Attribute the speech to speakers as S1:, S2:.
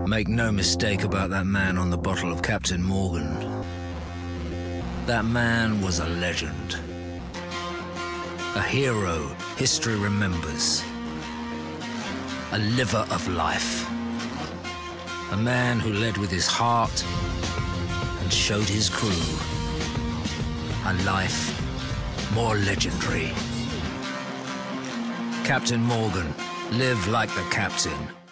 S1: Make no mistake about that man on the bottle of Captain Morgan. That man was a legend. A hero history remembers. A liver of life. A man who led with his heart and showed his crew a life more legendary. Captain Morgan, live like the captain.